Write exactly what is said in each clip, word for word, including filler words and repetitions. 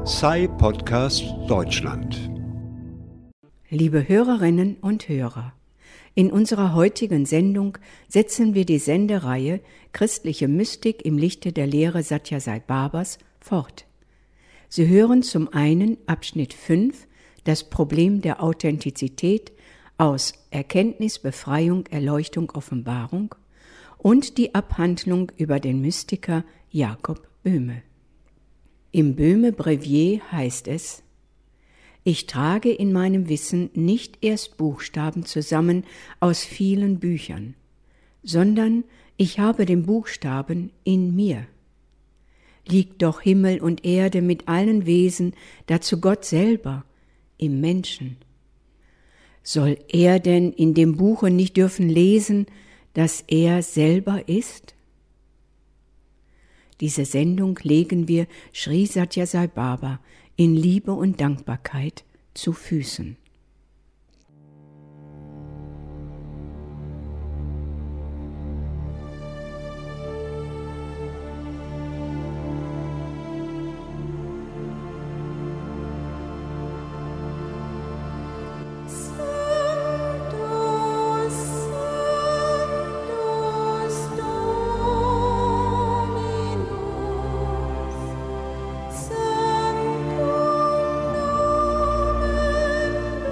S A I Podcast Deutschland. Liebe Hörerinnen und Hörer, in unserer heutigen Sendung setzen wir die Sendereihe Christliche Mystik im Lichte der Lehre Sathya Sai Babas fort. Sie hören zum einen Abschnitt fünf, das Problem der Authentizität aus Erkenntnis, Befreiung, Erleuchtung, Offenbarung und die Abhandlung über den Mystiker Jakob Böhme. Im Böhme-Brevier heißt es: Ich trage in meinem Wissen nicht erst Buchstaben zusammen aus vielen Büchern, sondern ich habe den Buchstaben in mir. Liegt doch Himmel und Erde mit allen Wesen, dazu Gott selber, im Menschen. Soll er denn in dem Buche nicht dürfen lesen, dass er selber ist? Diese Sendung legen wir Sri Sathya Sai Baba in Liebe und Dankbarkeit zu Füßen. Sanctum nomen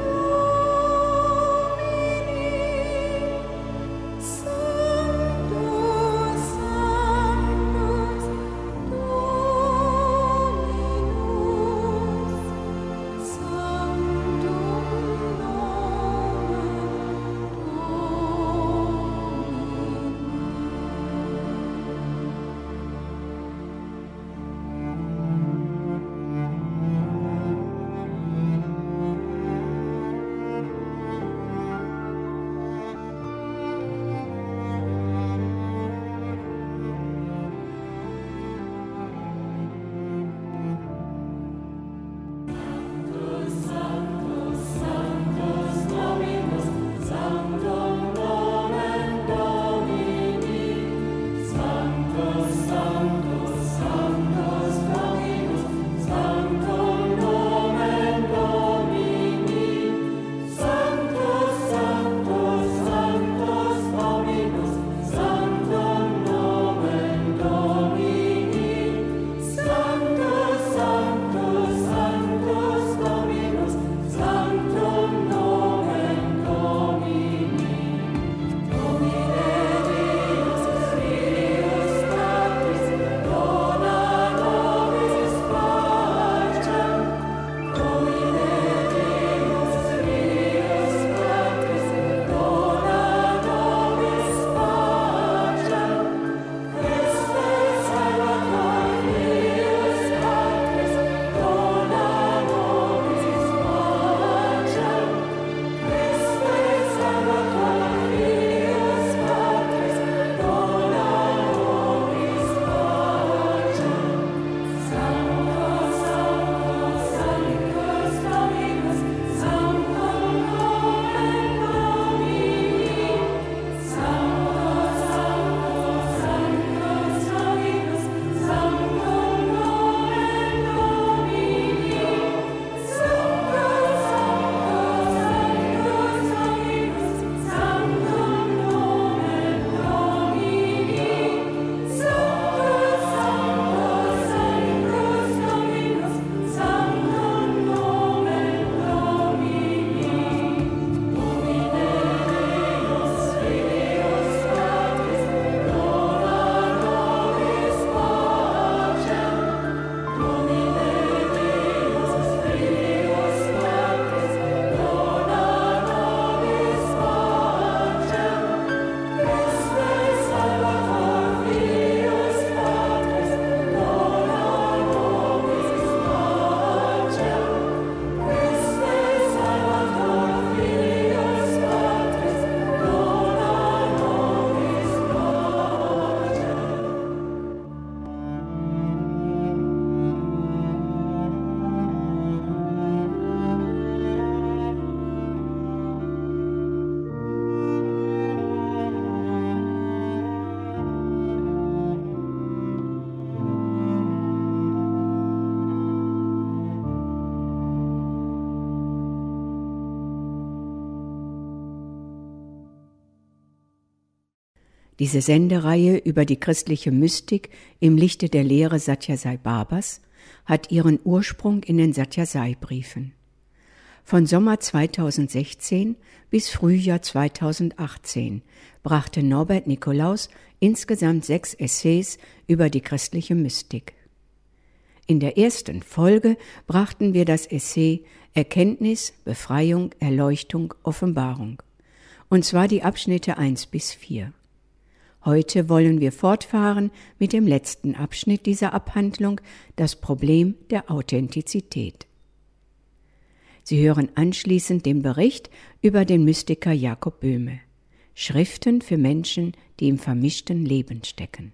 Diese Sendereihe über die christliche Mystik im Lichte der Lehre Sathya Sai Babas hat ihren Ursprung in den Sathya Sai Briefen. Von Sommer zweitausendsechzehn bis Frühjahr zweitausendachtzehn brachte Norbert Nikolaus insgesamt sechs Essays über die christliche Mystik. In der ersten Folge brachten wir das Essay Erkenntnis, Befreiung, Erleuchtung, Offenbarung, und zwar die Abschnitte eins bis vier. Heute wollen wir fortfahren mit dem letzten Abschnitt dieser Abhandlung, das Problem der Authentizität. Sie hören anschließend den Bericht über den Mystiker Jakob Böhme. Schriften für Menschen, die im vermischten Leben stecken.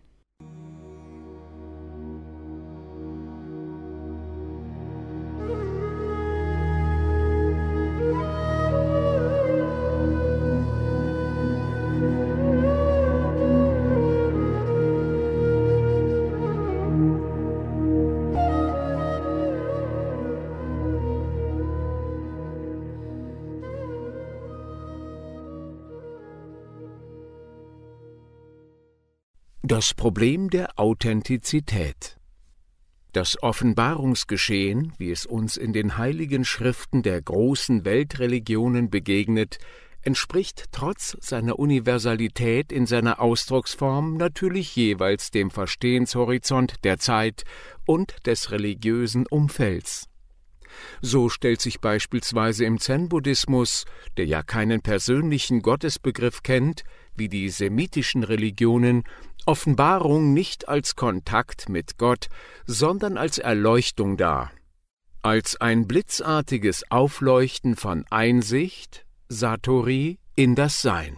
Das Problem der Authentizität. Das Offenbarungsgeschehen, wie es uns in den heiligen Schriften der großen Weltreligionen begegnet, entspricht trotz seiner Universalität in seiner Ausdrucksform natürlich jeweils dem Verstehenshorizont der Zeit und des religiösen Umfelds. So stellt sich beispielsweise im Zen-Buddhismus, der ja keinen persönlichen Gottesbegriff kennt, wie die semitischen Religionen, Offenbarung nicht als Kontakt mit Gott, sondern als Erleuchtung dar, als ein blitzartiges Aufleuchten von Einsicht, Satori, in das Sein.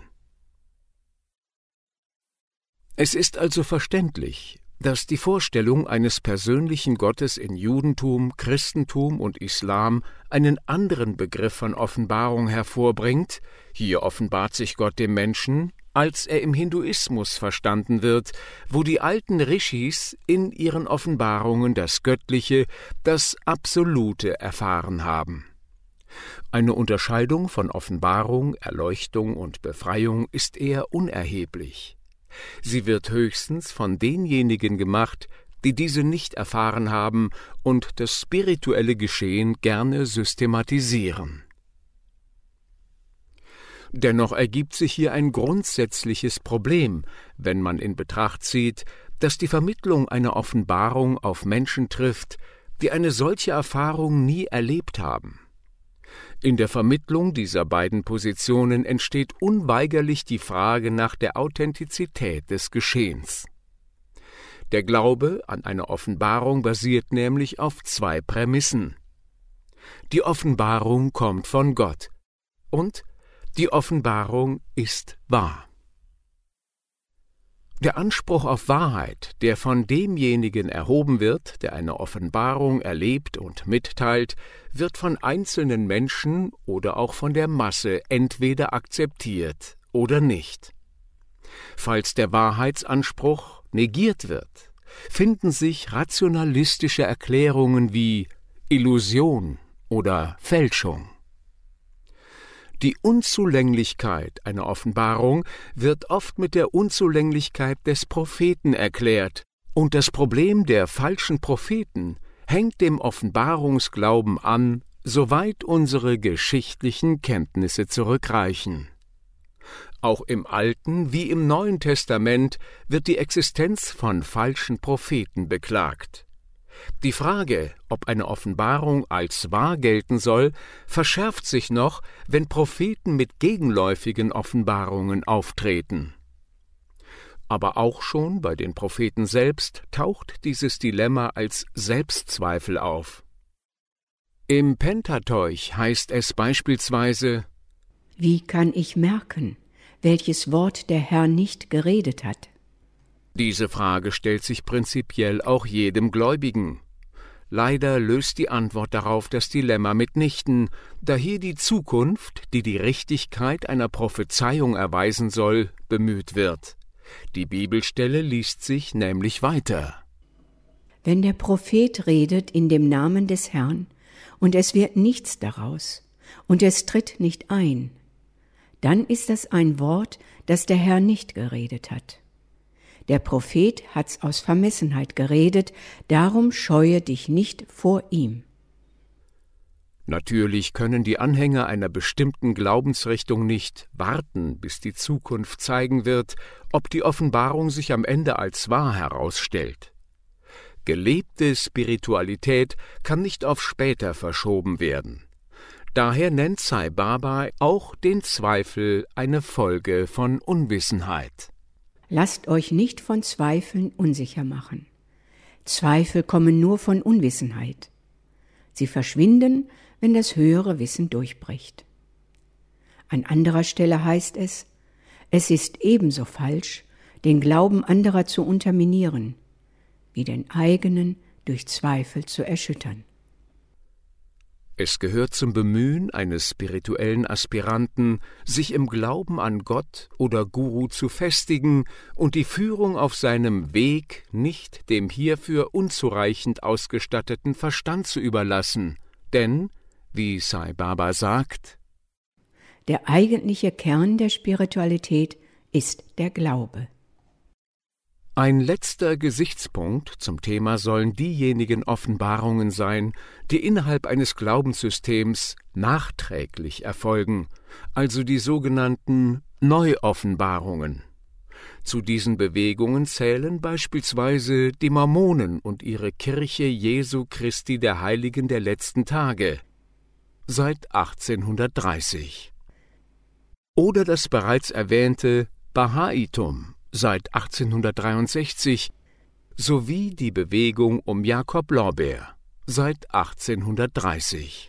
Es ist also verständlich, dass die Vorstellung eines persönlichen Gottes in Judentum, Christentum und Islam einen anderen Begriff von Offenbarung hervorbringt, hier offenbart sich Gott dem Menschen, als er im Hinduismus verstanden wird, wo die alten Rishis in ihren Offenbarungen das Göttliche, das Absolute erfahren haben. Eine Unterscheidung von Offenbarung, Erleuchtung und Befreiung ist eher unerheblich. Sie wird höchstens von denjenigen gemacht, die diese nicht erfahren haben und das spirituelle Geschehen gerne systematisieren. Dennoch ergibt sich hier ein grundsätzliches Problem, wenn man in Betracht zieht, dass die Vermittlung einer Offenbarung auf Menschen trifft, die eine solche Erfahrung nie erlebt haben. In der Vermittlung dieser beiden Positionen entsteht unweigerlich die Frage nach der Authentizität des Geschehens. Der Glaube an eine Offenbarung basiert nämlich auf zwei Prämissen. Die Offenbarung kommt von Gott und die Offenbarung ist wahr. Der Anspruch auf Wahrheit, der von demjenigen erhoben wird, der eine Offenbarung erlebt und mitteilt, wird von einzelnen Menschen oder auch von der Masse entweder akzeptiert oder nicht. Falls der Wahrheitsanspruch negiert wird, finden sich rationalistische Erklärungen wie Illusion oder Fälschung. Die Unzulänglichkeit einer Offenbarung wird oft mit der Unzulänglichkeit des Propheten erklärt, und das Problem der falschen Propheten hängt dem Offenbarungsglauben an, soweit unsere geschichtlichen Kenntnisse zurückreichen. Auch im Alten wie im Neuen Testament wird die Existenz von falschen Propheten beklagt. Die Frage, ob eine Offenbarung als wahr gelten soll, verschärft sich noch, wenn Propheten mit gegenläufigen Offenbarungen auftreten. Aber auch schon bei den Propheten selbst taucht dieses Dilemma als Selbstzweifel auf. Im Pentateuch heißt es beispielsweise: Wie kann ich merken, welches Wort der Herr nicht geredet hat? Diese Frage stellt sich prinzipiell auch jedem Gläubigen. Leider löst die Antwort darauf das Dilemma mitnichten, da hier die Zukunft, die die Richtigkeit einer Prophezeiung erweisen soll, bemüht wird. Die Bibelstelle liest sich nämlich weiter. Wenn der Prophet redet in dem Namen des Herrn, und es wird nichts daraus, und es tritt nicht ein, dann ist das ein Wort, das der Herr nicht geredet hat. Der Prophet hat's aus Vermessenheit geredet, darum scheue dich nicht vor ihm. Natürlich können die Anhänger einer bestimmten Glaubensrichtung nicht warten, bis die Zukunft zeigen wird, ob die Offenbarung sich am Ende als wahr herausstellt. Gelebte Spiritualität kann nicht auf später verschoben werden. Daher nennt Sai Baba auch den Zweifel eine Folge von Unwissenheit. Lasst euch nicht von Zweifeln unsicher machen. Zweifel kommen nur von Unwissenheit. Sie verschwinden, wenn das höhere Wissen durchbricht. An anderer Stelle heißt es, es ist ebenso falsch, den Glauben anderer zu unterminieren, wie den eigenen durch Zweifel zu erschüttern. Es gehört zum Bemühen eines spirituellen Aspiranten, sich im Glauben an Gott oder Guru zu festigen und die Führung auf seinem Weg nicht dem hierfür unzureichend ausgestatteten Verstand zu überlassen, denn, wie Sai Baba sagt, der eigentliche Kern der Spiritualität ist der Glaube. Ein letzter Gesichtspunkt zum Thema sollen diejenigen Offenbarungen sein, die innerhalb eines Glaubenssystems nachträglich erfolgen, also die sogenannten Neuoffenbarungen. Zu diesen Bewegungen zählen beispielsweise die Mormonen und ihre Kirche Jesu Christi der Heiligen der letzten Tage seit achtzehnhundertdreißig. Oder das bereits erwähnte Bahaitum seit achtzehnhundertdreiundsechzig sowie die Bewegung um Jakob Lorber seit achtzehnhundertdreißig.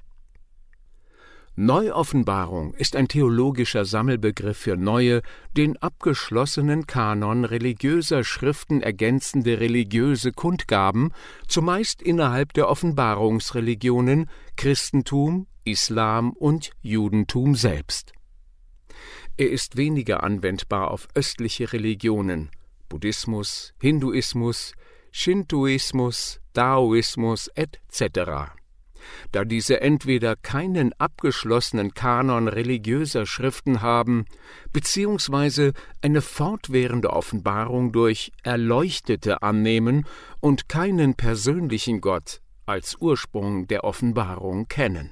Neuoffenbarung ist ein theologischer Sammelbegriff für neue, den abgeschlossenen Kanon religiöser Schriften ergänzende religiöse Kundgaben, zumeist innerhalb der Offenbarungsreligionen Christentum, Islam und Judentum selbst. Er ist weniger anwendbar auf östliche Religionen, Buddhismus, Hinduismus, Shintoismus, Daoismus et cetera, da diese entweder keinen abgeschlossenen Kanon religiöser Schriften haben, beziehungsweise eine fortwährende Offenbarung durch Erleuchtete annehmen und keinen persönlichen Gott als Ursprung der Offenbarung kennen.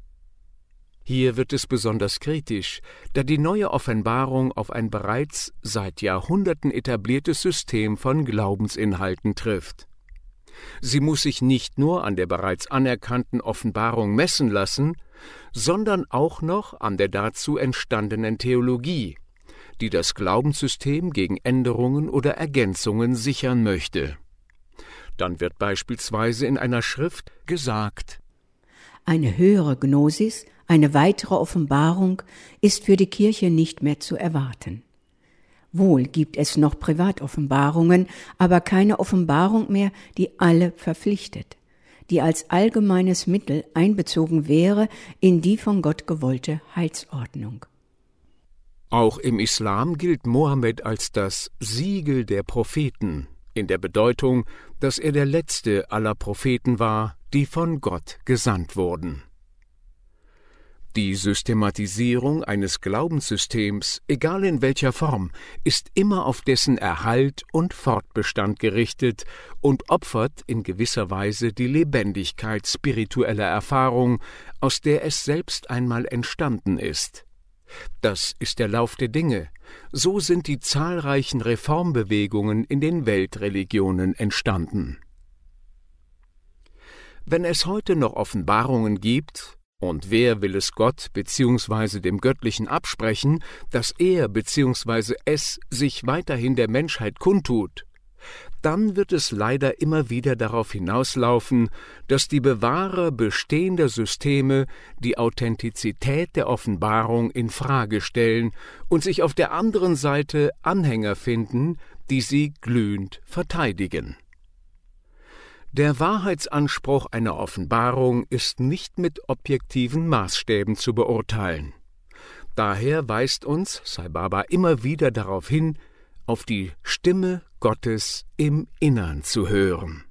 Hier wird es besonders kritisch, da die neue Offenbarung auf ein bereits seit Jahrhunderten etabliertes System von Glaubensinhalten trifft. Sie muss sich nicht nur an der bereits anerkannten Offenbarung messen lassen, sondern auch noch an der dazu entstandenen Theologie, die das Glaubenssystem gegen Änderungen oder Ergänzungen sichern möchte. Dann wird beispielsweise in einer Schrift gesagt: Eine höhere Gnosis, eine weitere Offenbarung ist für die Kirche nicht mehr zu erwarten. Wohl gibt es noch Privatoffenbarungen, aber keine Offenbarung mehr, die alle verpflichtet, die als allgemeines Mittel einbezogen wäre in die von Gott gewollte Heilsordnung. Auch im Islam gilt Mohammed als das Siegel der Propheten, in der Bedeutung, dass er der letzte aller Propheten war, die von Gott gesandt wurden. Die Systematisierung eines Glaubenssystems, egal in welcher Form, ist immer auf dessen Erhalt und Fortbestand gerichtet und opfert in gewisser Weise die Lebendigkeit spiritueller Erfahrung, aus der es selbst einmal entstanden ist. Das ist der Lauf der Dinge. So sind die zahlreichen Reformbewegungen in den Weltreligionen entstanden. Wenn es heute noch Offenbarungen gibt, und wer will es Gott bzw. dem Göttlichen absprechen, dass er bzw. es sich weiterhin der Menschheit kundtut, dann wird es leider immer wieder darauf hinauslaufen, dass die Bewahrer bestehender Systeme die Authentizität der Offenbarung in Frage stellen und sich auf der anderen Seite Anhänger finden, die sie glühend verteidigen. Der Wahrheitsanspruch einer Offenbarung ist nicht mit objektiven Maßstäben zu beurteilen. Daher weist uns Sai Baba immer wieder darauf hin, auf die Stimme Gottes im Innern zu hören.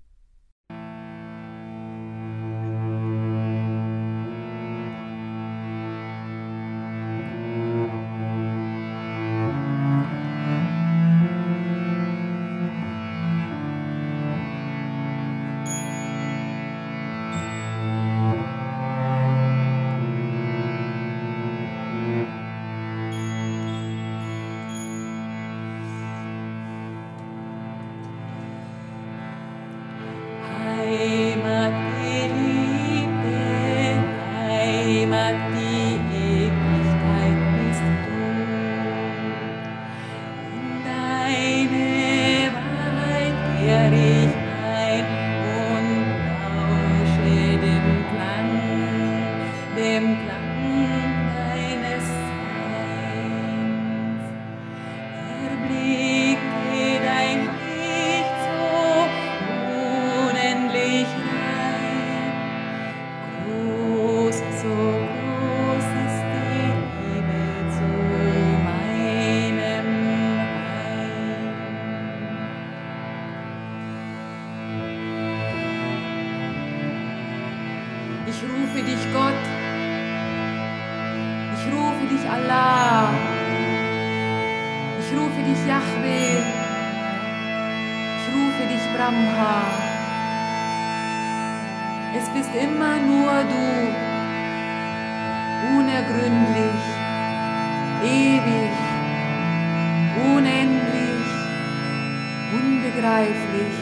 rufe dich Gott, ich rufe dich Allah, ich rufe dich Yahweh, ich rufe dich Brahma. Es bist immer nur du, unergründlich, ewig, unendlich, unbegreiflich.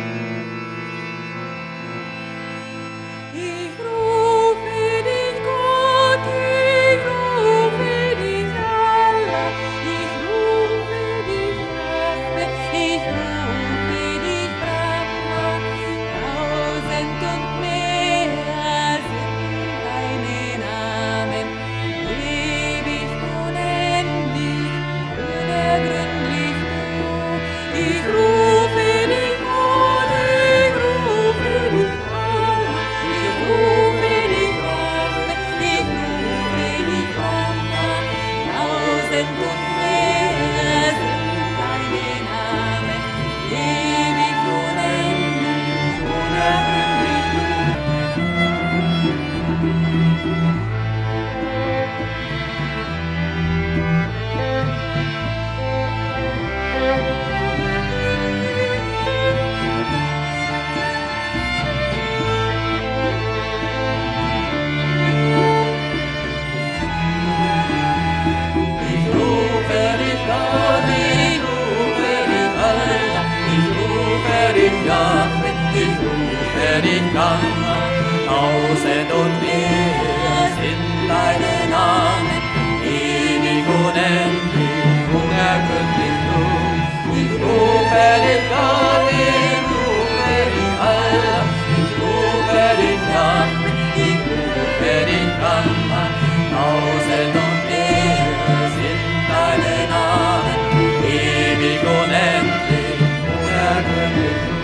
Tausend und mehr sind deine Namen, ewig unendlich, unergründlich du. Ich rufe dich Gott, ich rufe dich Allah, ich rufe dich Yahweh, ich rufe dich Brahma. Tausend und mehr sind deine Namen, ewig unendlich, unergründlich du.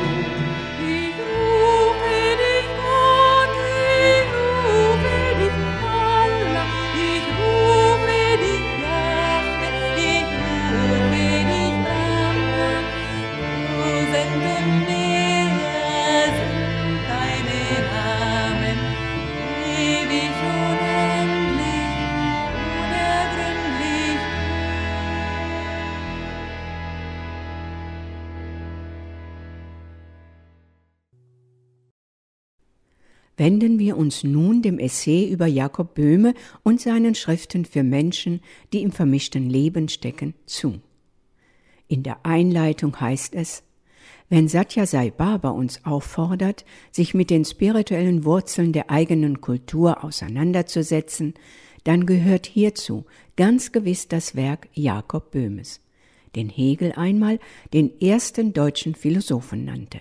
Wenden wir uns nun dem Essay über Jakob Böhme und seinen Schriften für Menschen, die im vermischten Leben stecken, zu. In der Einleitung heißt es: Wenn Satya Sai Baba uns auffordert, sich mit den spirituellen Wurzeln der eigenen Kultur auseinanderzusetzen, dann gehört hierzu ganz gewiss das Werk Jakob Böhmes, den Hegel einmal den ersten deutschen Philosophen nannte.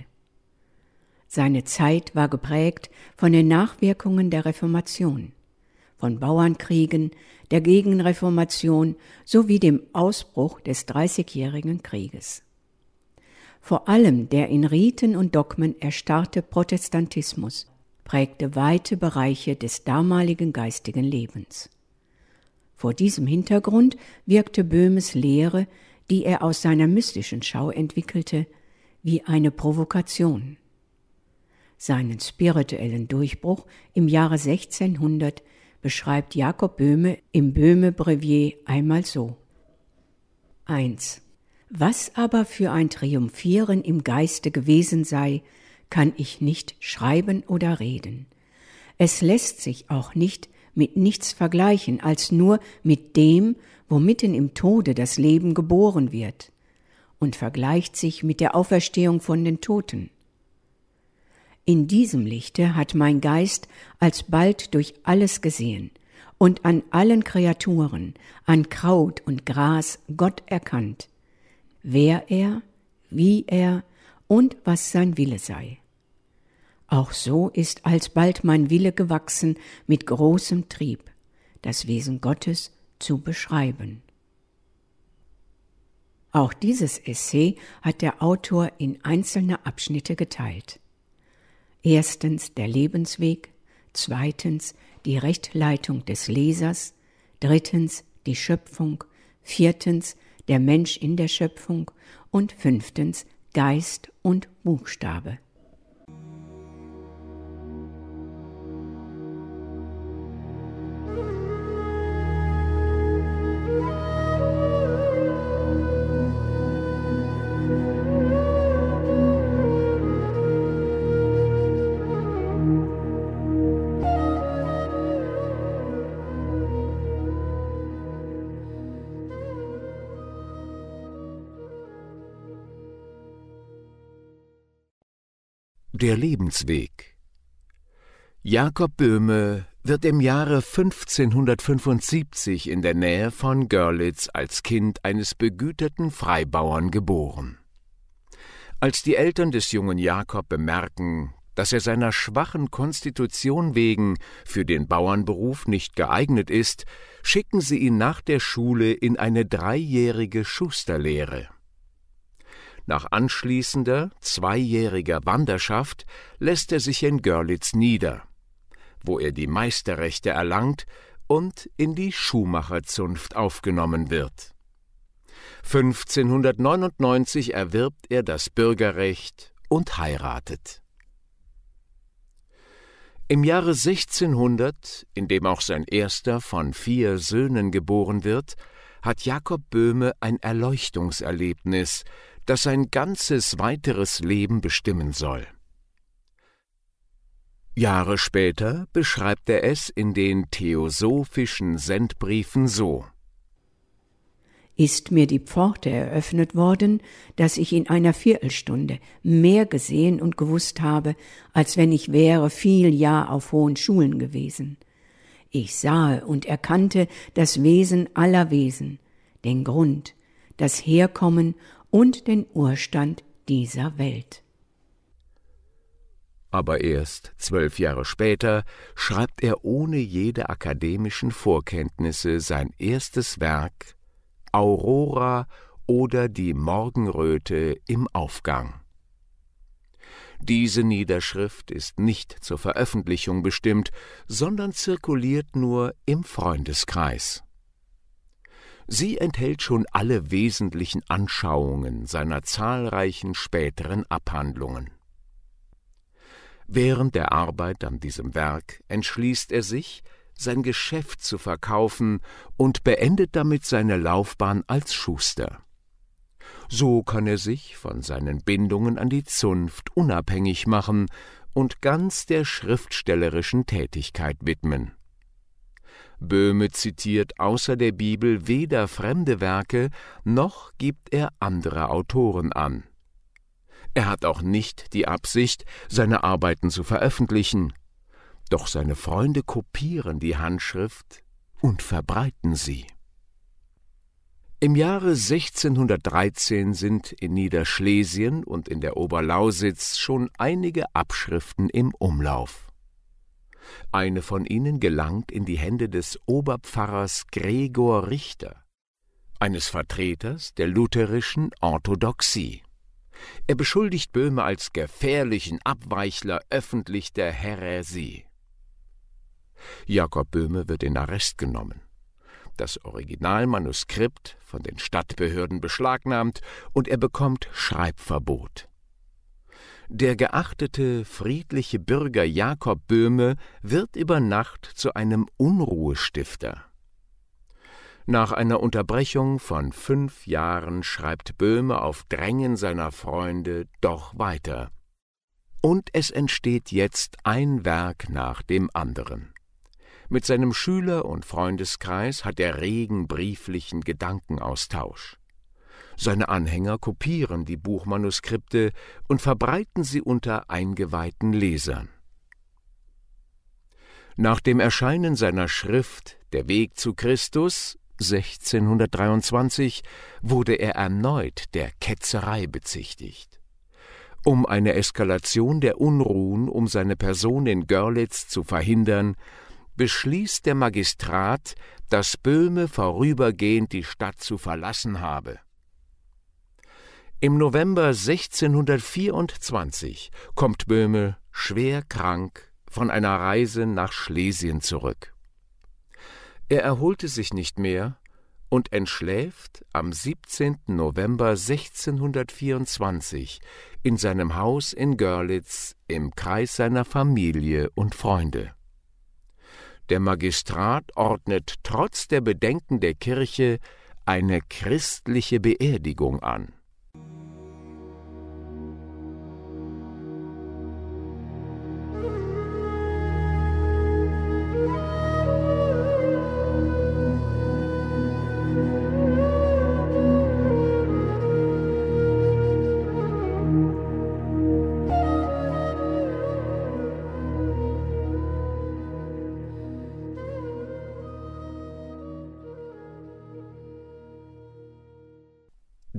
Seine Zeit war geprägt von den Nachwirkungen der Reformation, von Bauernkriegen, der Gegenreformation sowie dem Ausbruch des Dreißigjährigen Krieges. Vor allem der in Riten und Dogmen erstarrte Protestantismus prägte weite Bereiche des damaligen geistigen Lebens. Vor diesem Hintergrund wirkte Böhmes Lehre, die er aus seiner mystischen Schau entwickelte, wie eine Provokation. Seinen spirituellen Durchbruch im Jahre sechzehnhundert beschreibt Jakob Böhme im Böhme-Brevier einmal so: eins. Was aber für ein Triumphieren im Geiste gewesen sei, kann ich nicht schreiben oder reden. Es lässt sich auch nicht mit nichts vergleichen, als nur mit dem, wo mitten im Tode das Leben geboren wird, und vergleicht sich mit der Auferstehung von den Toten. In diesem Lichte hat mein Geist alsbald durch alles gesehen und an allen Kreaturen, an Kraut und Gras Gott erkannt, wer er, wie er und was sein Wille sei. Auch so ist alsbald mein Wille gewachsen, mit großem Trieb das Wesen Gottes zu beschreiben. Auch dieses Essay hat der Autor in einzelne Abschnitte geteilt. Erstens der Lebensweg, zweitens die Rechtleitung des Lesers, drittens die Schöpfung, viertens der Mensch in der Schöpfung und fünftens Geist und Buchstabe. Der Lebensweg. Jakob Böhme wird im Jahre fünfzehnhundertfünfundsiebzig in der Nähe von Görlitz als Kind eines begüterten Freibauern geboren. Als die Eltern des jungen Jakob bemerken, dass er seiner schwachen Konstitution wegen für den Bauernberuf nicht geeignet ist, schicken sie ihn nach der Schule in eine dreijährige Schusterlehre. Nach anschließender, zweijähriger Wanderschaft lässt er sich in Görlitz nieder, wo er die Meisterrechte erlangt und in die Schuhmacherzunft aufgenommen wird. fünfzehnhundertneunundneunzig erwirbt er das Bürgerrecht und heiratet. Im Jahre sechzehnhundert, in dem auch sein erster von vier Söhnen geboren wird, hat Jakob Böhme ein Erleuchtungserlebnis, das sein ganzes weiteres Leben bestimmen soll. Jahre später beschreibt er es in den Theosophischen Sendbriefen so: Ist mir die Pforte eröffnet worden, dass ich in einer Viertelstunde mehr gesehen und gewusst habe, als wenn ich wäre viel Jahr auf hohen Schulen gewesen. Ich sahe und erkannte das Wesen aller Wesen, den Grund, das Herkommen und den Urstand dieser Welt. Aber erst zwölf Jahre später schreibt er ohne jede akademischen Vorkenntnisse sein erstes Werk Aurora oder die Morgenröte im Aufgang. Diese Niederschrift ist nicht zur Veröffentlichung bestimmt, sondern zirkuliert nur im Freundeskreis. Sie enthält schon alle wesentlichen Anschauungen seiner zahlreichen späteren Abhandlungen. Während der Arbeit an diesem Werk entschließt er sich, sein Geschäft zu verkaufen und beendet damit seine Laufbahn als Schuster. So kann er sich von seinen Bindungen an die Zunft unabhängig machen und ganz der schriftstellerischen Tätigkeit widmen. Böhme zitiert außer der Bibel weder fremde Werke, noch gibt er andere Autoren an. Er hat auch nicht die Absicht, seine Arbeiten zu veröffentlichen, doch seine Freunde kopieren die Handschrift und verbreiten sie. Im Jahre sechzehnhundertdreizehn sind in Niederschlesien und in der Oberlausitz schon einige Abschriften im Umlauf. Eine von ihnen gelangt in die Hände des Oberpfarrers Gregor Richter, eines Vertreters der lutherischen Orthodoxie. Er beschuldigt Böhme als gefährlichen Abweichler öffentlich der Häresie. Jakob Böhme wird in Arrest genommen, das Originalmanuskript von den Stadtbehörden beschlagnahmt und er bekommt Schreibverbot. Der geachtete, friedliche Bürger Jakob Böhme wird über Nacht zu einem Unruhestifter. Nach einer Unterbrechung von fünf Jahren schreibt Böhme auf Drängen seiner Freunde doch weiter. Und es entsteht jetzt ein Werk nach dem anderen. Mit seinem Schüler- und Freundeskreis hat er regen brieflichen Gedankenaustausch. Seine Anhänger kopieren die Buchmanuskripte und verbreiten sie unter eingeweihten Lesern. Nach dem Erscheinen seiner Schrift »Der Weg zu Christus« sechzehnhundertdreiundzwanzig wurde er erneut der Ketzerei bezichtigt. Um eine Eskalation der Unruhen um seine Person in Görlitz zu verhindern, beschließt der Magistrat, dass Böhme vorübergehend die Stadt zu verlassen habe. Im November sechzehnhundertvierundzwanzig kommt Böhme schwer krank von einer Reise nach Schlesien zurück. Er erholte sich nicht mehr und entschläft am siebzehnten November sechzehnhundertvierundzwanzig in seinem Haus in Görlitz im Kreis seiner Familie und Freunde. Der Magistrat ordnet trotz der Bedenken der Kirche eine christliche Beerdigung an.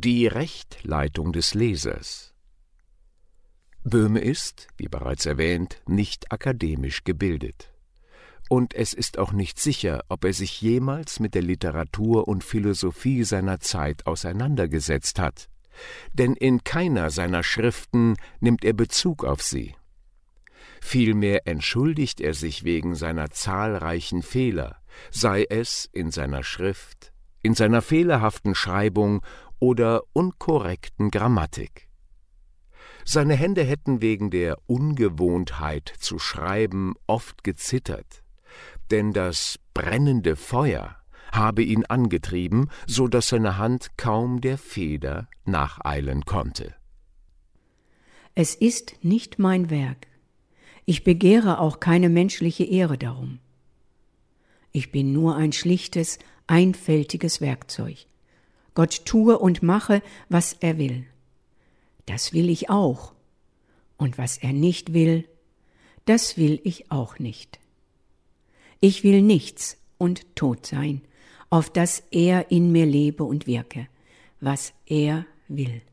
Die Rechtleitung des Lesers. Böhme ist, wie bereits erwähnt, nicht akademisch gebildet. Und es ist auch nicht sicher, ob er sich jemals mit der Literatur und Philosophie seiner Zeit auseinandergesetzt hat. Denn in keiner seiner Schriften nimmt er Bezug auf sie. Vielmehr entschuldigt er sich wegen seiner zahlreichen Fehler, sei es in seiner Schrift, in seiner fehlerhaften Schreibung oder unkorrekten Grammatik. Seine Hände hätten wegen der Ungewohntheit zu schreiben oft gezittert, denn das brennende Feuer habe ihn angetrieben, so dass seine Hand kaum der Feder nacheilen konnte. Es ist nicht mein Werk. Ich begehre auch keine menschliche Ehre darum. Ich bin nur ein schlichtes, einfältiges Werkzeug. Gott tue und mache, was er will. Das will ich auch. Und was er nicht will, das will ich auch nicht. Ich will nichts und tot sein, auf dass er in mir lebe und wirke, was er will.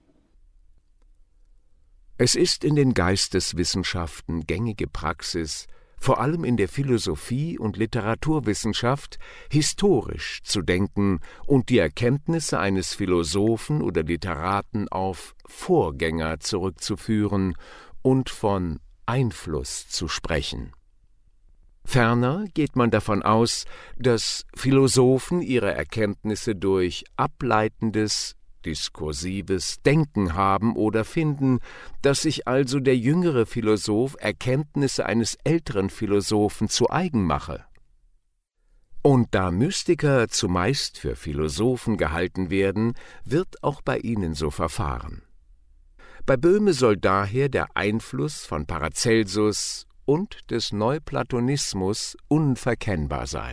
Es ist in den Geisteswissenschaften gängige Praxis, vor allem in der Philosophie und Literaturwissenschaft, historisch zu denken und die Erkenntnisse eines Philosophen oder Literaten auf Vorgänger zurückzuführen und von Einfluss zu sprechen. Ferner geht man davon aus, dass Philosophen ihre Erkenntnisse durch ableitendes, diskursives Denken haben oder finden, dass sich also der jüngere Philosoph Erkenntnisse eines älteren Philosophen zu eigen mache. Und da Mystiker zumeist für Philosophen gehalten werden, wird auch bei ihnen so verfahren. Bei Böhme soll daher der Einfluss von Paracelsus und des Neuplatonismus unverkennbar sein.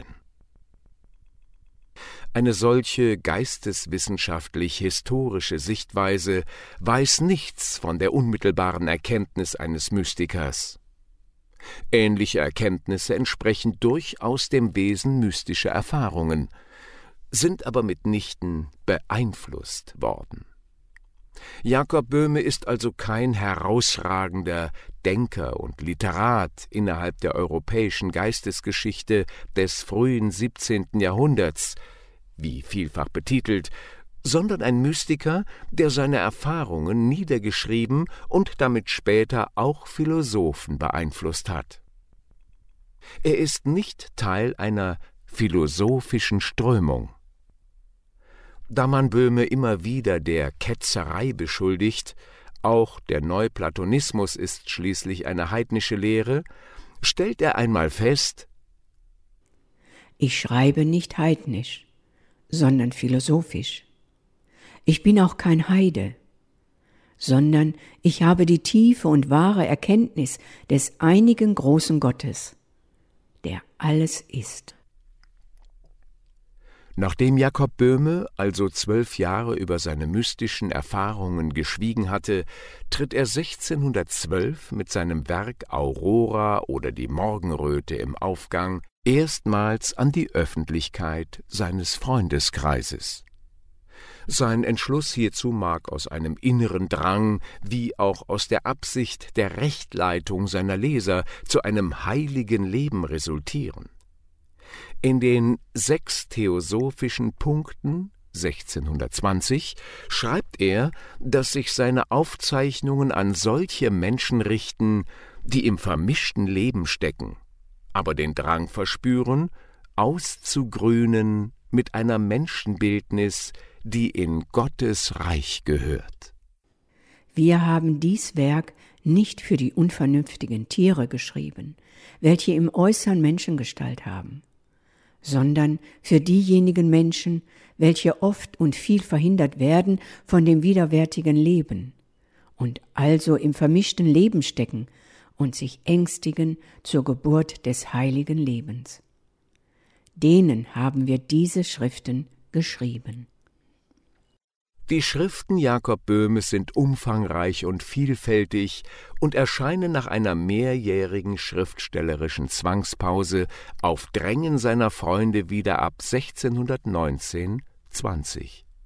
Eine solche geisteswissenschaftlich-historische Sichtweise weiß nichts von der unmittelbaren Erkenntnis eines Mystikers. Ähnliche Erkenntnisse entsprechen durchaus dem Wesen mystischer Erfahrungen, sind aber mitnichten beeinflusst worden. Jakob Böhme ist also kein herausragender Denker und Literat innerhalb der europäischen Geistesgeschichte des frühen siebzehnten Jahrhunderts, wie vielfach betitelt, sondern ein Mystiker, der seine Erfahrungen niedergeschrieben und damit später auch Philosophen beeinflusst hat. Er ist nicht Teil einer philosophischen Strömung. Da man Böhme immer wieder der Ketzerei beschuldigt, auch der Neuplatonismus ist schließlich eine heidnische Lehre, stellt er einmal fest: Ich schreibe nicht heidnisch, sondern philosophisch. Ich bin auch kein Heide, sondern ich habe die tiefe und wahre Erkenntnis des einigen großen Gottes, der alles ist. Nachdem Jakob Böhme also zwölf Jahre über seine mystischen Erfahrungen geschwiegen hatte, tritt er sechzehnhundertzwölf mit seinem Werk Aurora oder die Morgenröte im Aufgang erstmals an die Öffentlichkeit seines Freundeskreises. Sein Entschluss hierzu mag aus einem inneren Drang wie auch aus der Absicht der Rechtleitung seiner Leser zu einem heiligen Leben resultieren. In den sechs theosophischen Punkten sechzehnhundertzwanzig schreibt er, dass sich seine Aufzeichnungen an solche Menschen richten, die im vermischten Leben stecken, aber den Drang verspüren, auszugrünen mit einer Menschenbildnis, die in Gottes Reich gehört. Wir haben dies Werk nicht für die unvernünftigen Tiere geschrieben, welche im Äußern Menschengestalt haben, sondern für diejenigen Menschen, welche oft und viel verhindert werden von dem widerwärtigen Leben und also im vermischten Leben stecken und sich ängstigen zur Geburt des heiligen Lebens. Denen haben wir diese Schriften geschrieben. Die Schriften Jakob Böhmes sind umfangreich und vielfältig und erscheinen nach einer mehrjährigen schriftstellerischen Zwangspause auf Drängen seiner Freunde wieder ab sechzehnhundertneunzehn zwanzig.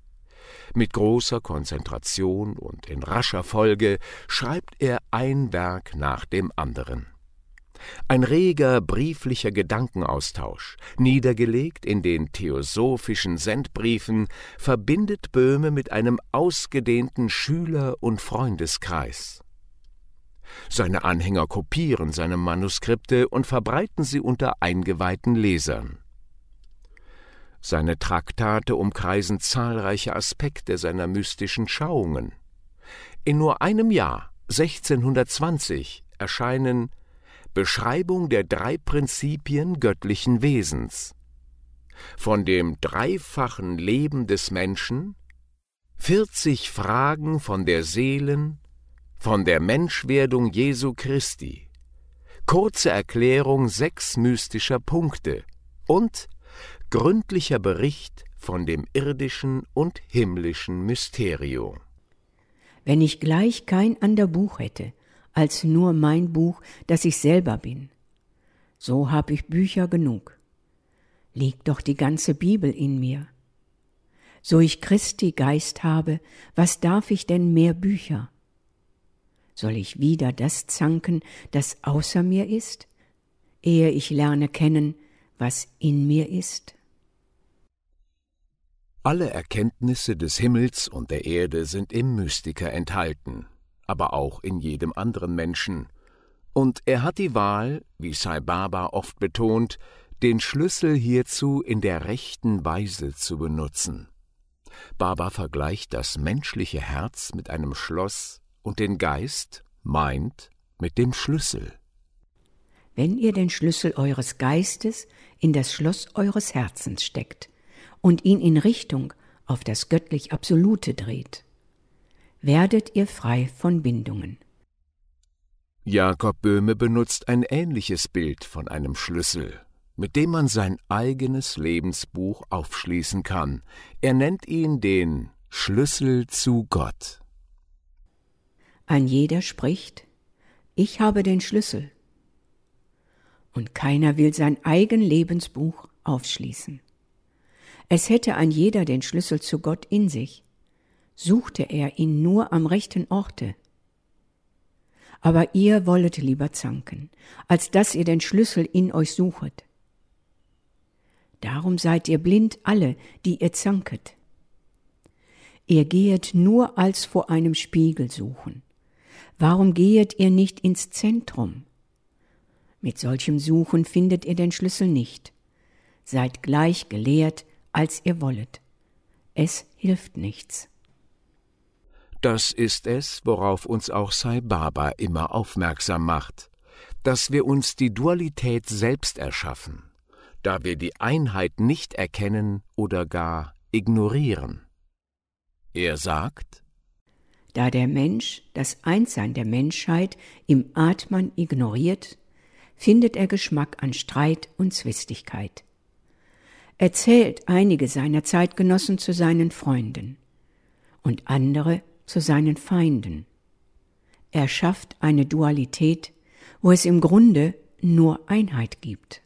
Mit großer Konzentration und in rascher Folge schreibt er ein Werk nach dem anderen. Ein reger brieflicher Gedankenaustausch, niedergelegt in den theosophischen Sendbriefen, verbindet Böhme mit einem ausgedehnten Schüler- und Freundeskreis. Seine Anhänger kopieren seine Manuskripte und verbreiten sie unter eingeweihten Lesern. Seine Traktate umkreisen zahlreiche Aspekte seiner mystischen Schauungen. In nur einem Jahr, sechzehnhundertzwanzig, erscheinen Beschreibung der drei Prinzipien göttlichen Wesens, von dem dreifachen Leben des Menschen, vierzig Fragen von der Seelen, von der Menschwerdung Jesu Christi, kurze Erklärung sechs mystischer Punkte und gründlicher Bericht von dem irdischen und himmlischen Mysterium. Wenn ich gleich kein ander Buch hätte, als nur mein Buch, das ich selber bin, so hab ich Bücher genug. Liegt doch die ganze Bibel in mir. So ich Christi Geist habe, was darf ich denn mehr Bücher? Soll ich wieder das zanken, das außer mir ist, ehe ich lerne kennen, was in mir ist? Alle Erkenntnisse des Himmels und der Erde sind im Mystiker enthalten, aber auch in jedem anderen Menschen. Und er hat die Wahl, wie Sai Baba oft betont, den Schlüssel hierzu in der rechten Weise zu benutzen. Baba vergleicht das menschliche Herz mit einem Schloss und den Geist, Mind, mit dem Schlüssel. Wenn ihr den Schlüssel eures Geistes in das Schloss eures Herzens steckt und ihn in Richtung auf das göttlich Absolute dreht, werdet ihr frei von Bindungen. Jakob Böhme benutzt ein ähnliches Bild von einem Schlüssel, mit dem man sein eigenes Lebensbuch aufschließen kann. Er nennt ihn den Schlüssel zu Gott. Ein jeder spricht, ich habe den Schlüssel. Und keiner will sein eigen Lebensbuch aufschließen. Es hätte ein jeder den Schlüssel zu Gott in sich, suchte er ihn nur am rechten Orte. Aber ihr wollet lieber zanken, als dass ihr den Schlüssel in euch suchet. Darum seid ihr blind alle, die ihr zanket. Ihr gehet nur als vor einem Spiegel suchen. Warum gehet ihr nicht ins Zentrum? Mit solchem Suchen findet ihr den Schlüssel nicht. Seid gleich gelehrt, als ihr wollet. Es hilft nichts. Das ist es, worauf uns auch Sai Baba immer aufmerksam macht, dass wir uns die Dualität selbst erschaffen, da wir die Einheit nicht erkennen oder gar ignorieren. Er sagt, da der Mensch das Einssein der Menschheit im Atman ignoriert, findet er Geschmack an Streit und Zwistigkeit. Er zählt einige seiner Zeitgenossen zu seinen Freunden und andere zu seinen Feinden. Er schafft eine Dualität, wo es im Grunde nur Einheit gibt.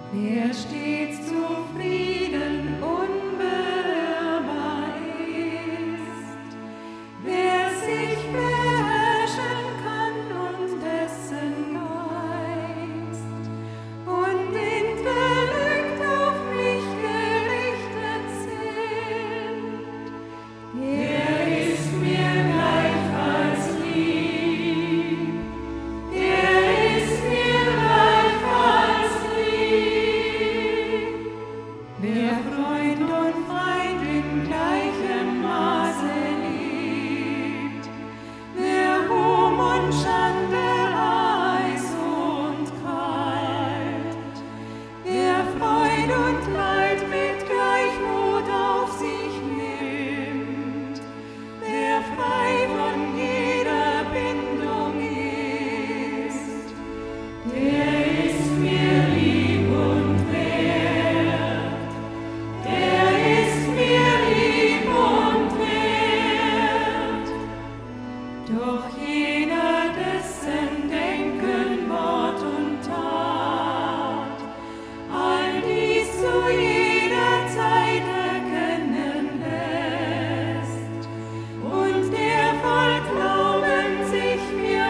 Wer stets zufrieden, unbeirrbar ist, wer sich beherrschen kann und dessen Geist unintellekt auf mich gerichtet sind, der ist mir gleichfalls lieb, der ist mir gleichfalls lieb. Wer Freund und Feind in gleichem Maße liebt, wer Ruhm und Schande, heiß und kalt, wer Freud und Leid mit Gleichmut auf sich nimmt, wer frei von jeder Bindung ist, der ist mir lieb und wert, der ist mir lieb und wert. Doch jener, dessen Denken, Wort und Tat all dies zu jeder Zeit erkennen lässt und der voll Glauben sich mir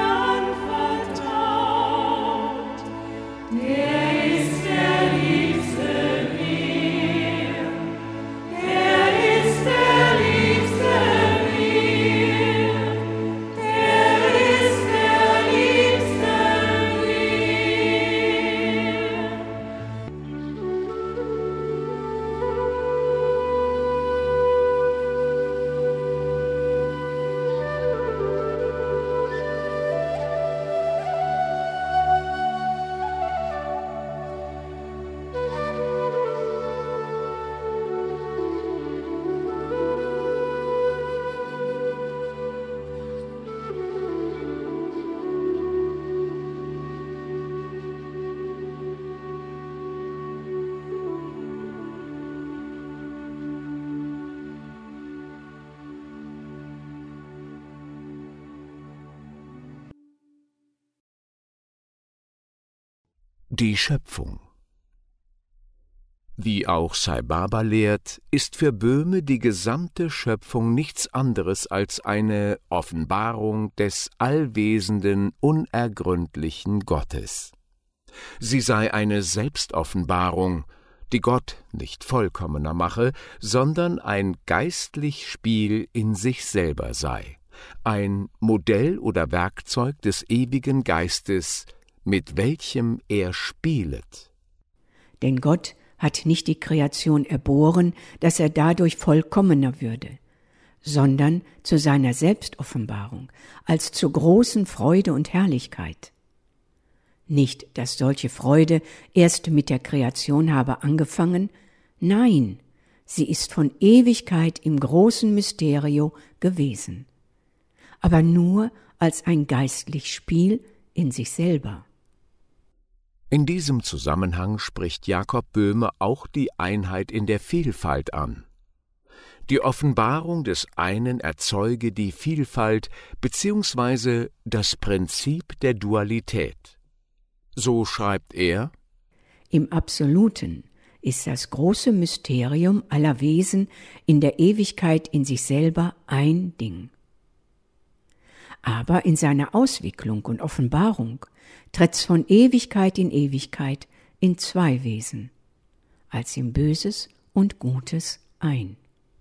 anvertraut, der ist der Liebste mir, der ist der Liebste mir, der ist der Liebste Die Schöpfung. Wie auch Sai Baba lehrt, ist für Böhme die gesamte Schöpfung nichts anderes als eine Offenbarung des allwesenden, unergründlichen Gottes. Sie sei eine Selbstoffenbarung, die Gott nicht vollkommener mache, sondern ein geistlich Spiel in sich selber sei, ein Modell oder Werkzeug des ewigen Geistes, mit welchem er spielet. Denn Gott hat nicht die Kreation erboren, dass er dadurch vollkommener würde, sondern zu seiner Selbstoffenbarung, als zur großen Freude und Herrlichkeit. Nicht, dass solche Freude erst mit der Kreation habe angefangen, nein, sie ist von Ewigkeit im großen Mysterio gewesen, aber nur als ein geistlich Spiel in sich selber. In diesem Zusammenhang spricht Jakob Böhme auch die Einheit in der Vielfalt an. Die Offenbarung des einen erzeuge die Vielfalt bzw. das Prinzip der Dualität. So schreibt er: Im Absoluten ist das große Mysterium aller Wesen in der Ewigkeit in sich selber ein Ding. Aber in seiner Auswicklung und Offenbarung tritt's von Ewigkeit in Ewigkeit in zwei Wesen, als in Böses und Gutes ein.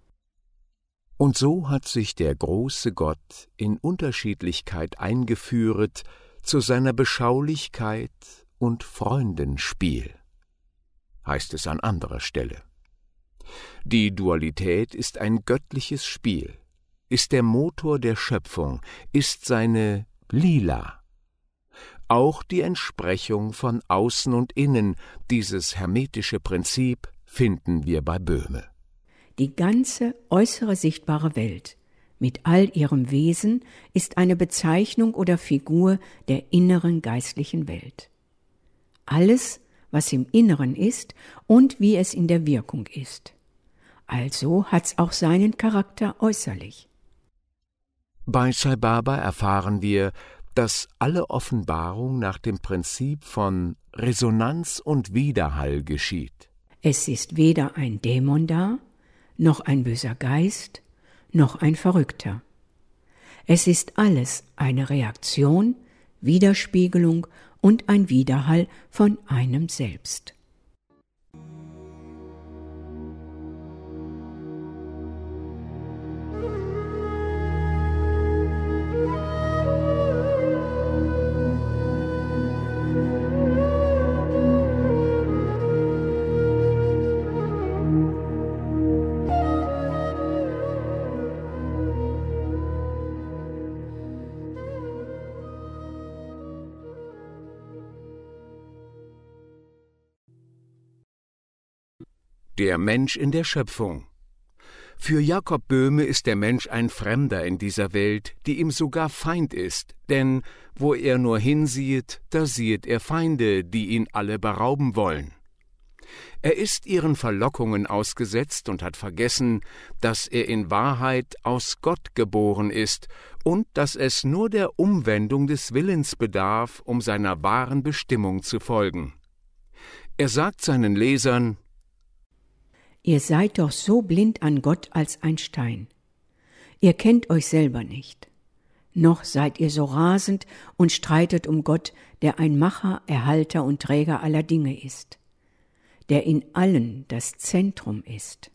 Und so hat sich der große Gott in Unterschiedlichkeit eingeführet zu seiner Beschaulichkeit und Freundenspiel, heißt es an anderer Stelle. Die Dualität ist ein göttliches Spiel, ist der Motor der Schöpfung, ist seine Lila. Auch die Entsprechung von Außen und Innen, dieses hermetische Prinzip, finden wir bei Böhme. Die ganze äußere sichtbare Welt mit all ihrem Wesen ist eine Bezeichnung oder Figur der inneren geistlichen Welt. Alles, was im Inneren ist und wie es in der Wirkung ist. Also hat's auch seinen Charakter äußerlich. Bei Sai Baba erfahren wir, dass alle Offenbarung nach dem Prinzip von Resonanz und Widerhall geschieht. Es ist weder ein Dämon da, noch ein böser Geist, noch ein Verrückter. Es ist alles eine Reaktion, Widerspiegelung und ein Widerhall von einem selbst. Der Mensch in der Schöpfung. Für Jakob Böhme ist der Mensch ein Fremder in dieser Welt, die ihm sogar Feind ist, denn wo er nur hinsiehet, da siehet er Feinde, die ihn alle berauben wollen. Er ist ihren Verlockungen ausgesetzt und hat vergessen, dass er in Wahrheit aus Gott geboren ist und dass es nur der Umwendung des Willens bedarf, um seiner wahren Bestimmung zu folgen. Er sagt seinen Lesern: Ihr seid doch so blind an Gott als ein Stein. Ihr kennt euch selber nicht. Noch seid ihr so rasend und streitet um Gott, der ein Macher, Erhalter und Träger aller Dinge ist, der in allen das Zentrum ist.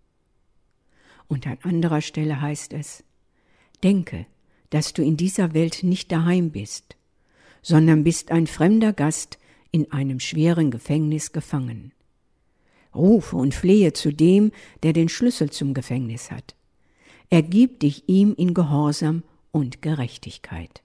Und an anderer Stelle heißt es: Denke, dass du in dieser Welt nicht daheim bist, sondern bist ein fremder Gast in einem schweren Gefängnis gefangen. Rufe und flehe zu dem, der den Schlüssel zum Gefängnis hat. Ergib dich ihm in Gehorsam und Gerechtigkeit.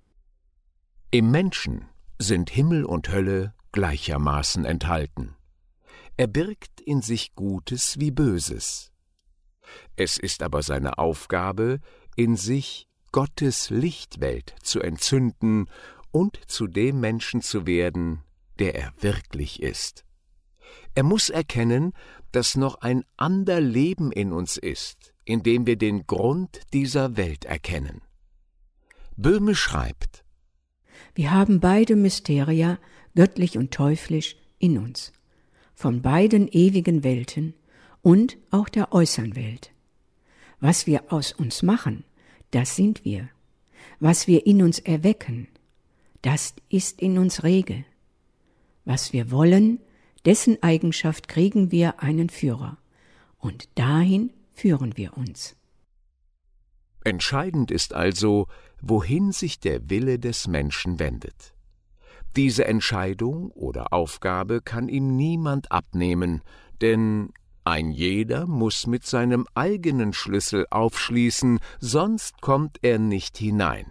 Im Menschen sind Himmel und Hölle gleichermaßen enthalten. Er birgt in sich Gutes wie Böses. Es ist aber seine Aufgabe, in sich Gottes Lichtwelt zu entzünden und zu dem Menschen zu werden, der er wirklich ist. Er muss erkennen, dass noch ein ander Leben in uns ist, in dem wir den Grund dieser Welt erkennen. Böhme schreibt: Wir haben beide Mysteria, göttlich und teuflisch, in uns, von beiden ewigen Welten und auch der äußeren Welt. Was wir aus uns machen, das sind wir. Was wir in uns erwecken, das ist in uns rege. Was wir wollen, dessen Eigenschaft kriegen wir einen Führer, und dahin führen wir uns. Entscheidend ist also, wohin sich der Wille des Menschen wendet. Diese Entscheidung oder Aufgabe kann ihm niemand abnehmen, denn ein jeder muss mit seinem eigenen Schlüssel aufschließen, sonst kommt er nicht hinein.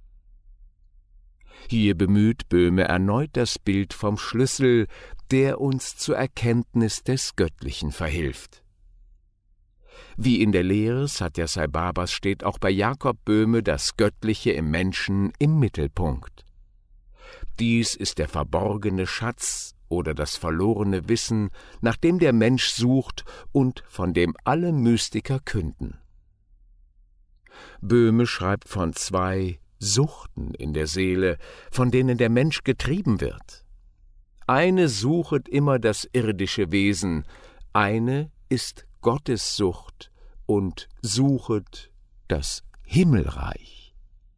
Hier bemüht Böhme erneut das Bild vom Schlüssel, der uns zur Erkenntnis des Göttlichen verhilft. Wie in der Lehre Satya Sai Babas steht auch bei Jakob Böhme das Göttliche im Menschen im Mittelpunkt. Dies ist der verborgene Schatz oder das verlorene Wissen, nach dem der Mensch sucht und von dem alle Mystiker künden. Böhme schreibt von zwei Suchten in der Seele, von denen der Mensch getrieben wird. Eine suchet immer das irdische Wesen, eine ist Gottessucht und suchet das Himmelreich.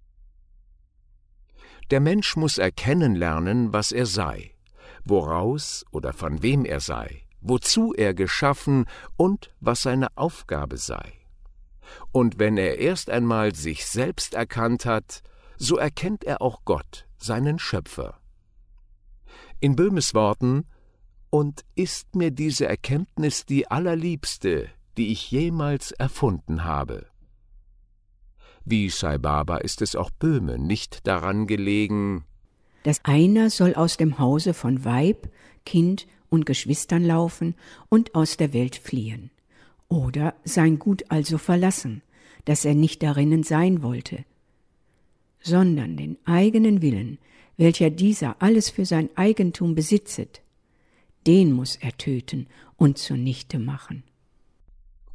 Der Mensch muss erkennen lernen, was er sei, woraus oder von wem er sei, wozu er geschaffen und was seine Aufgabe sei. Und wenn er erst einmal sich selbst erkannt hat, so erkennt er auch Gott, seinen Schöpfer. In Böhmes Worten: Und ist mir diese Erkenntnis die allerliebste, die ich jemals erfunden habe. Wie Sai Baba ist es auch Böhme nicht daran gelegen, dass einer soll aus dem Hause von Weib, Kind und Geschwistern laufen und aus der Welt fliehen, oder sein Gut also verlassen, dass er nicht darinnen sein wollte, sondern den eigenen Willen, welcher dieser alles für sein Eigentum besitzet, den muß er töten und zunichte machen.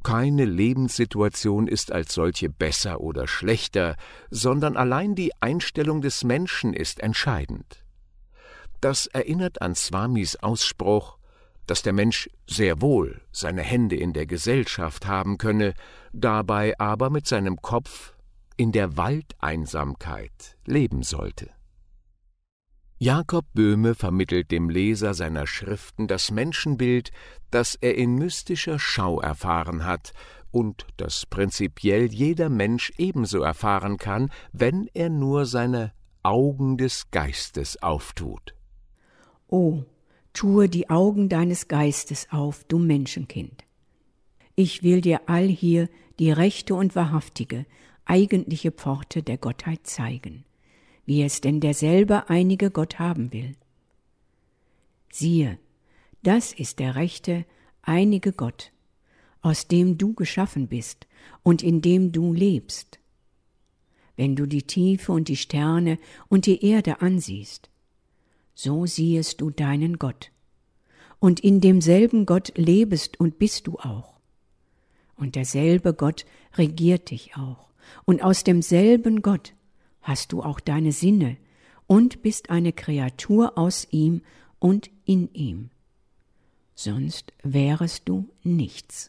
Keine Lebenssituation ist als solche besser oder schlechter, sondern allein die Einstellung des Menschen ist entscheidend. Das erinnert an Swamis Ausspruch, dass der Mensch sehr wohl seine Hände in der Gesellschaft haben könne, dabei aber mit seinem Kopf in der Waldeinsamkeit leben sollte. Jakob Böhme vermittelt dem Leser seiner Schriften das Menschenbild, das er in mystischer Schau erfahren hat und das prinzipiell jeder Mensch ebenso erfahren kann, wenn er nur seine Augen des Geistes auftut. O, tue die Augen deines Geistes auf, du Menschenkind. Ich will dir allhier die rechte und wahrhaftige, eigentliche Pforte der Gottheit zeigen, wie es denn derselbe einige Gott haben will. Siehe, das ist der rechte, einige Gott, aus dem du geschaffen bist und in dem du lebst. Wenn du die Tiefe und die Sterne und die Erde ansiehst, so siehest du deinen Gott, und in demselben Gott lebest und bist du auch. Und derselbe Gott regiert dich auch, und aus demselben Gott hast du auch deine Sinne und bist eine Kreatur aus ihm und in ihm. Sonst wärest du nichts.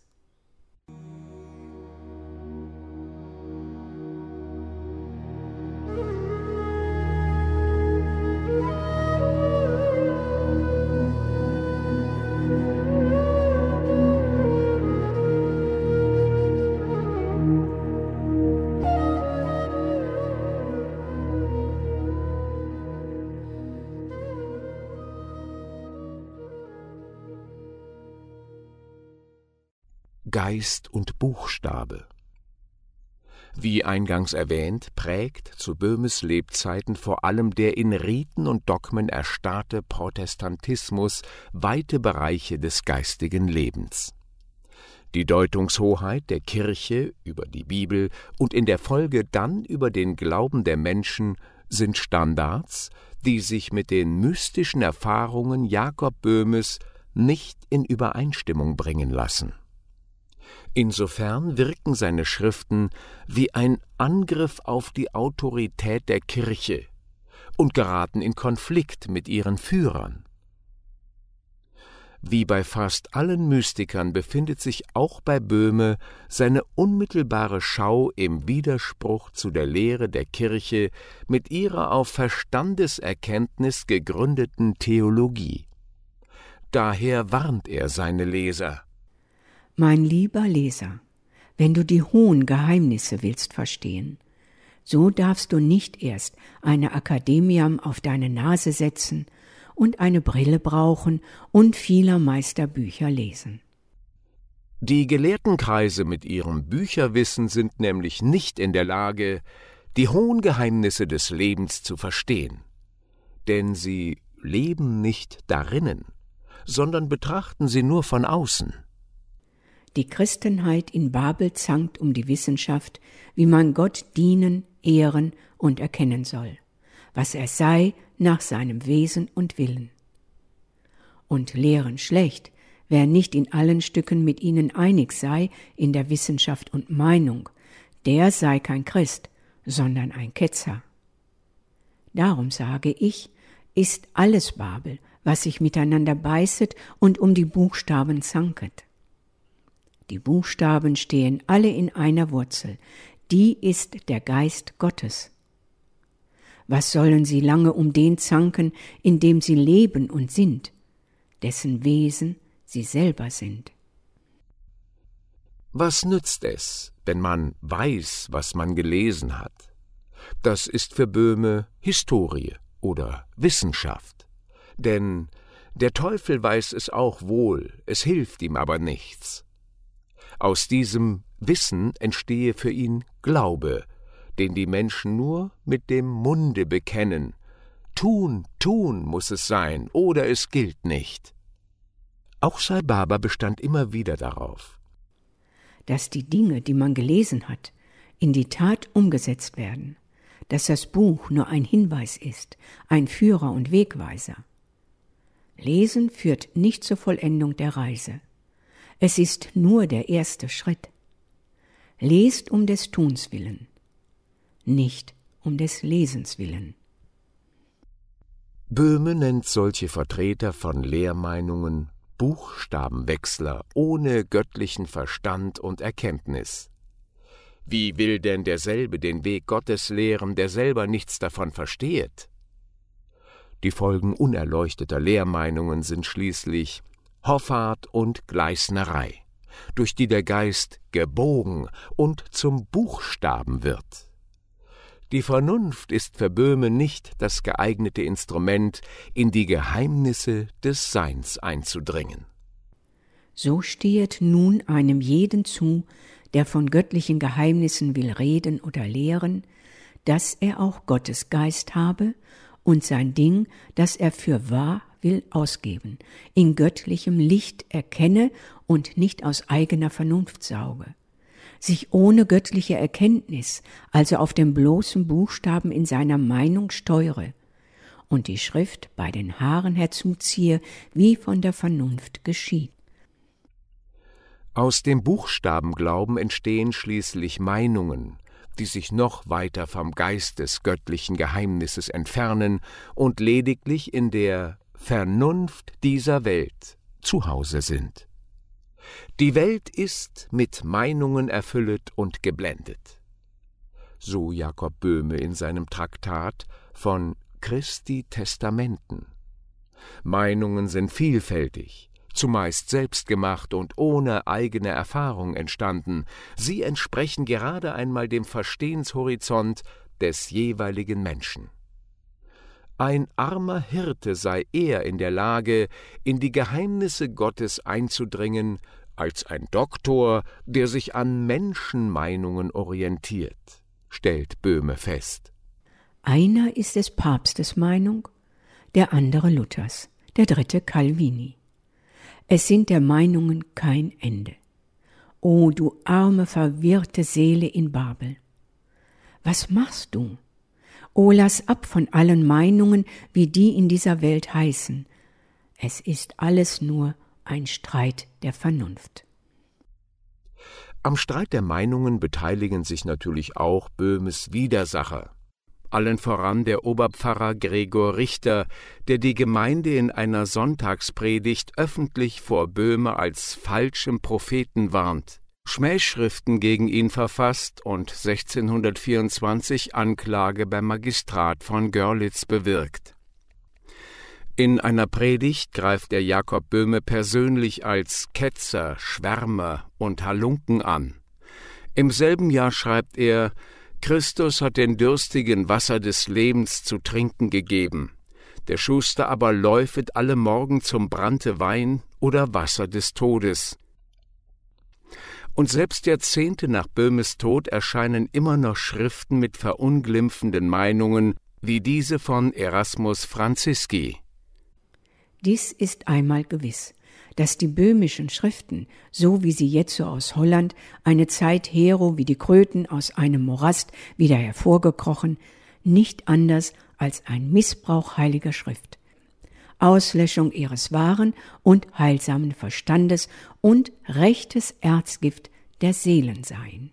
Geist und Buchstabe. Wie eingangs erwähnt, prägt zu Böhmes Lebzeiten vor allem der in Riten und Dogmen erstarrte Protestantismus weite Bereiche des geistigen Lebens. Die Deutungshoheit der Kirche über die Bibel und in der Folge dann über den Glauben der Menschen sind Standards, die sich mit den mystischen Erfahrungen Jakob Böhmes nicht in Übereinstimmung bringen lassen. Insofern wirken seine Schriften wie ein Angriff auf die Autorität der Kirche und geraten in Konflikt mit ihren Führern. Wie bei fast allen Mystikern befindet sich auch bei Böhme seine unmittelbare Schau im Widerspruch zu der Lehre der Kirche mit ihrer auf Verstandeserkenntnis gegründeten Theologie. Daher warnt er seine Leser: Mein lieber Leser, wenn du die hohen Geheimnisse willst verstehen, so darfst du nicht erst eine Akademiam auf deine Nase setzen und eine Brille brauchen und vieler Meisterbücher lesen. Die Gelehrtenkreise mit ihrem Bücherwissen sind nämlich nicht in der Lage, die hohen Geheimnisse des Lebens zu verstehen, denn sie leben nicht darinnen, sondern betrachten sie nur von außen. Die Christenheit in Babel zankt um die Wissenschaft, wie man Gott dienen, ehren und erkennen soll, was er sei nach seinem Wesen und Willen. Und lehren schlecht, wer nicht in allen Stücken mit ihnen einig sei in der Wissenschaft und Meinung, der sei kein Christ, sondern ein Ketzer. Darum sage ich, ist alles Babel, was sich miteinander beißet und um die Buchstaben zanket. Die Buchstaben stehen alle in einer Wurzel, die ist der Geist Gottes. Was sollen sie lange um den zanken, in dem sie leben und sind, dessen Wesen sie selber sind? Was nützt es, wenn man weiß, was man gelesen hat? Das ist für Böhme Historie oder Wissenschaft. Denn der Teufel weiß es auch wohl, es hilft ihm aber nichts. Aus diesem Wissen entstehe für ihn Glaube, den die Menschen nur mit dem Munde bekennen. Tun, tun muss es sein, oder es gilt nicht. Auch Sai Baba bestand immer wieder darauf, dass die Dinge, die man gelesen hat, in die Tat umgesetzt werden, dass das Buch nur ein Hinweis ist, ein Führer und Wegweiser. Lesen führt nicht zur Vollendung der Reise. Es ist nur der erste Schritt. Lest um des Tuns willen, nicht um des Lesens willen. Böhme nennt solche Vertreter von Lehrmeinungen Buchstabenwechsler ohne göttlichen Verstand und Erkenntnis. Wie will denn derselbe den Weg Gottes lehren, der selber nichts davon verstehet? Die Folgen unerleuchteter Lehrmeinungen sind schließlich Hoffart und Gleisnerei, durch die der Geist gebogen und zum Buchstaben wird. Die Vernunft ist für Böhme nicht das geeignete Instrument, in die Geheimnisse des Seins einzudringen. So stehet nun einem jeden zu, der von göttlichen Geheimnissen will reden oder lehren, dass er auch Gottes Geist habe und sein Ding, das er für wahr will ausgeben, in göttlichem Licht erkenne und nicht aus eigener Vernunft sauge. Sich ohne göttliche Erkenntnis, also auf dem bloßen Buchstaben in seiner Meinung steuere und die Schrift bei den Haaren herzuziehe, wie von der Vernunft geschieht. Aus dem Buchstabenglauben entstehen schließlich Meinungen, die sich noch weiter vom Geist des göttlichen Geheimnisses entfernen und lediglich in der Vernunft dieser Welt zu Hause sind. Die Welt ist mit Meinungen erfüllet und geblendet. So Jakob Böhme in seinem Traktat von Christi Testamenten. Meinungen sind vielfältig, zumeist selbstgemacht und ohne eigene Erfahrung entstanden. Sie entsprechen gerade einmal dem Verstehenshorizont des jeweiligen Menschen. Ein armer Hirte sei eher in der Lage, in die Geheimnisse Gottes einzudringen, als ein Doktor, der sich an Menschenmeinungen orientiert, stellt Böhme fest. Einer ist des Papstes Meinung, der andere Luthers, der dritte Calvini. Es sind der Meinungen kein Ende. O du arme, verwirrte Seele in Babel! Was machst du? O lass ab von allen Meinungen, wie die in dieser Welt heißen. Es ist alles nur ein Streit der Vernunft. Am Streit der Meinungen beteiligen sich natürlich auch Böhmes Widersacher. Allen voran der Oberpfarrer Gregor Richter, der die Gemeinde in einer Sonntagspredigt öffentlich vor Böhme als falschem Propheten warnt, Schmähschriften gegen ihn verfasst und sechzehnhundertvierundzwanzig Anklage beim Magistrat von Görlitz bewirkt. In einer Predigt greift er Jakob Böhme persönlich als Ketzer, Schwärmer und Halunken an. Im selben Jahr schreibt er: Christus hat den Dürstigen Wasser des Lebens zu trinken gegeben. Der Schuster aber läufet alle Morgen zum Brannte Wein oder Wasser des Todes. Und selbst Jahrzehnte nach Böhmes Tod erscheinen immer noch Schriften mit verunglimpfenden Meinungen, wie diese von Erasmus Franziski. Dies ist einmal gewiss, dass die böhmischen Schriften, so wie sie jetzo aus Holland, eine Zeit hero wie die Kröten aus einem Morast wieder hervorgekrochen, nicht anders als ein Missbrauch heiliger Schrift, Auslöschung ihres wahren und heilsamen Verstandes und rechtes Erzgift der Seelen seien.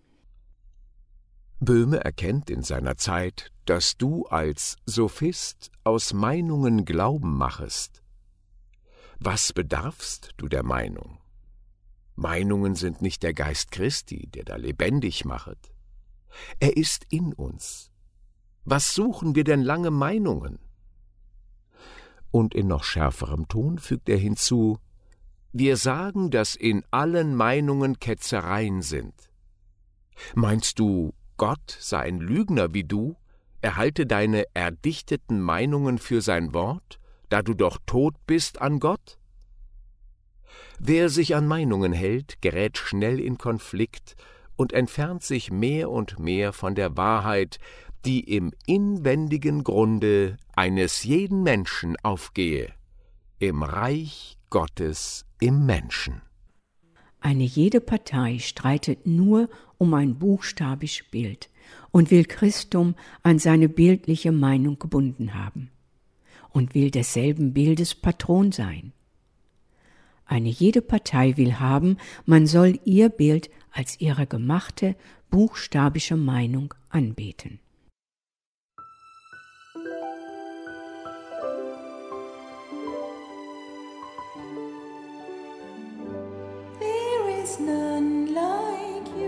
Böhme erkennt in seiner Zeit, dass du als Sophist aus Meinungen Glauben machest. Was bedarfst du der Meinung? Meinungen sind nicht der Geist Christi, der da lebendig machet. Er ist in uns. Was suchen wir denn lange Meinungen? Und in noch schärferem Ton fügt er hinzu: Wir sagen, dass in allen Meinungen Ketzereien sind. Meinst du, Gott sei ein Lügner wie du? Er halte deine erdichteten Meinungen für sein Wort, da du doch tot bist an Gott? Wer sich an Meinungen hält, gerät schnell in Konflikt und entfernt sich mehr und mehr von der Wahrheit, die im inwendigen Grunde eines jeden Menschen aufgehe, im Reich Gottes im Menschen. Eine jede Partei streitet nur um ein buchstabisch Bild und will Christum an seine bildliche Meinung gebunden haben und will desselben Bildes Patron sein. Eine jede Partei will haben, man soll ihr Bild als ihre gemachte, buchstabische Meinung anbeten. There is none like you.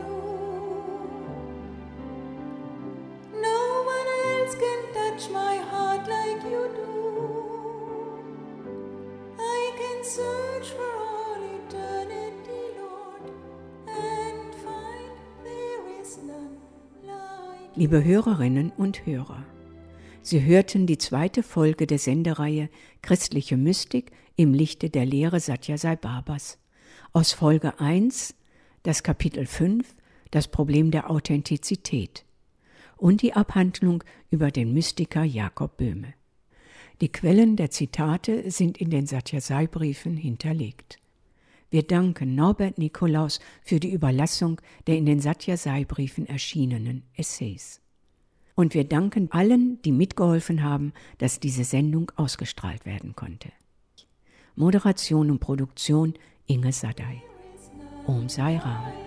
No one else can touch my heart like you do. I can search for all eternity, Lord, and find there is none like you. Liebe Hörerinnen und Hörer, Sie hörten die zweite Folge der Sendereihe Christliche Mystik im Lichte der Lehre Sathya Sai Babas. Aus Folge eins, das Kapitel fünf, das Problem der Authentizität und die Abhandlung über den Mystiker Jakob Böhme. Die Quellen der Zitate sind in den Sathya Sai Briefen hinterlegt. Wir danken Norbert Nikolaus für die Überlassung der in den Sathya Sai Briefen erschienenen Essays. Und wir danken allen, die mitgeholfen haben, dass diese Sendung ausgestrahlt werden konnte. Moderation und Produktion Inge Sadai. Om Sai Ram.